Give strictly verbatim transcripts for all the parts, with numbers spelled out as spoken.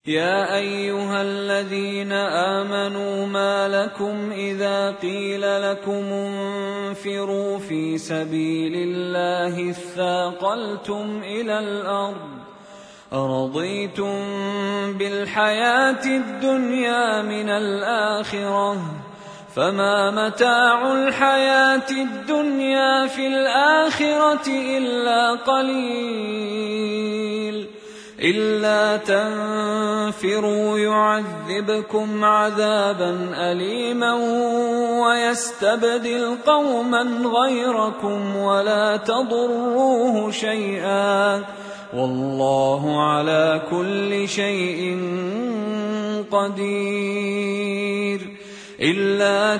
يا أيها الذين آمنوا ما لكم إذا قيل لكم انفروا في سبيل الله اثاقلتم إلى الأرض أرضيتم بالحياة الدنيا من الآخرة فما متاع الحياة الدنيا في الآخرة إلا قليل إلا تنفروا يعذبكم عذابا أليما ويستبدل قوما غيركم ولا تضروه شيئا والله على كل شيء قدير. إلا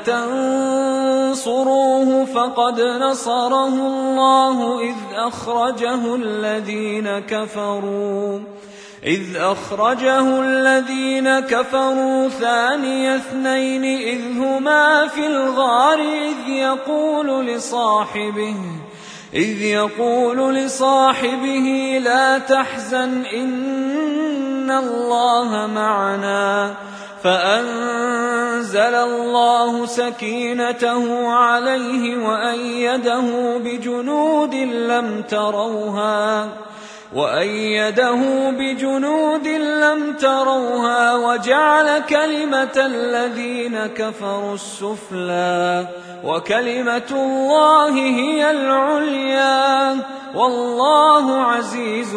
تنصروه فقد نصره الله إذ أخرجه الذين كفروا إذ أخرجه الذين كفروا ثاني اثنين إذ هما في الغار إذ يقول لصاحبه إذ يقول لصاحبه لا تحزن إن الله معنا فأنزل الله سكينته عليه وأيده بجنود لم تروها وأيده بجنود لم تروها وجعل كلمة الذين كفروا السفلى وكلمة الله هي العليا والله عزيز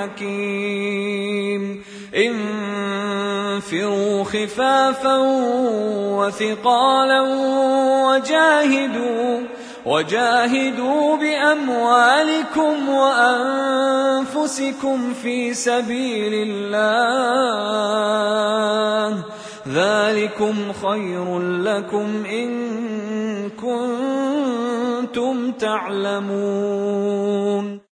حكيم. انفروا خفافا وثقالا وجاهدوا وجاهدوا بأموالكم وأنفسكم في سبيل الله ذلكم خير لكم إن كنتم تعلمون.